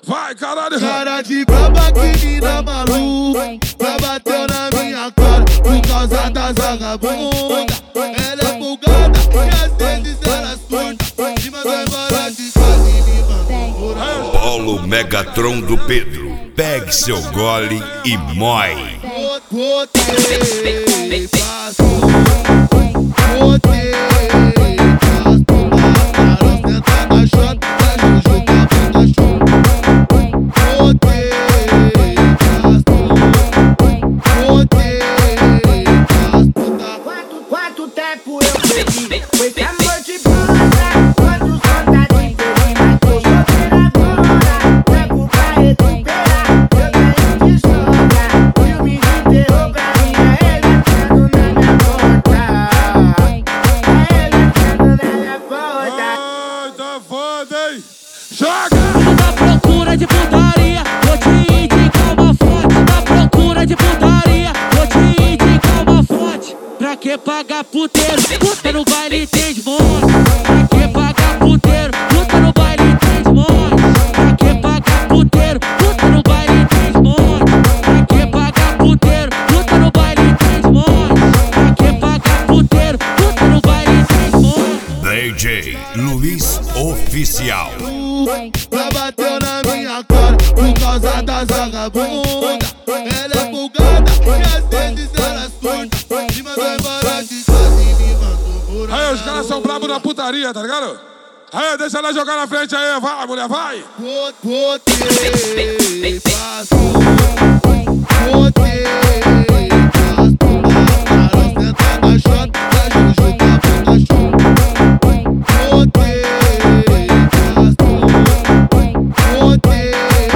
Vai, caralho. Cara de braba que mina maluca, já bateu na minha cara por causa das vagabunda. Ela é folgada e às vezes ela surta, me manda embora de casa e me manda. Polo Megatron do Pedro, pegue seu gole e mói. Botei, passou, botei, passou, a senta na chota, a Juju tá na chota. Botei, passou, botei, passou. Quanto tempo eu perdi com esse amor de bunda? Quantos vontades perdi, mas tô solteira agora. Tempo pra recuperar, eu ganhei de sobra. Filme de terror pra minha entrando na minha porta. Entrando na minha porta. Ai, tá foda, hein? Joga! Na procura de putaria, vou te indicar uma fonte. Na procura de putaria, vou te indicar uma fonte. Pra que pagar puteiro? Puta no baile tem de monte. Pra que pagar puteiro? Puta no baile tem de monte. Pra que pagar puteiro? Puta no baile tem de monte. Pra que pagar puteiro? Puta no baile tem de monte. Pra que pagar puteiro? Puta no baile tem de monte. DJ Luiz Oficial. Já bateu na minha cara por causa das vagabunda. Ela é folgada e às vezes ela surta, me manda embora de casa e me manda. Aí, os caras são brabos na putaria, tá ligado? Aí, deixa ela jogar na frente aí, vai, mulher, vai! Botei, passou, botei, passou, a senta na chota, a Juju tá na chota. Botei, passou, botei,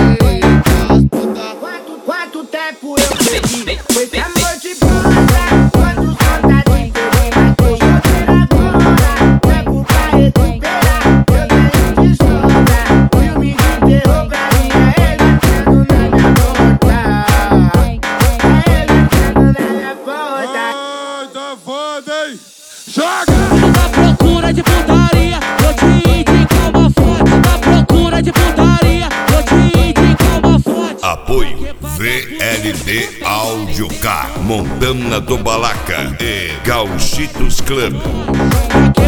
passou. Quanto tempo eu perdi com esse amor de bunda? Quantos vontades perdi, mas tô solteira agora. Tempo pra recuperar, eu ganhei de sobra. Filme de terror pra minha entrando na minha porta. Entrando na minha porta. Ai, tá foda, hein? Joga! Na procura de putaria, vou te indicar uma fonte. Na procura de putaria, vou te indicar uma fonte. Apoio VLD Áudio Car, Montana do Balaca e Gauchitos Club. Pra que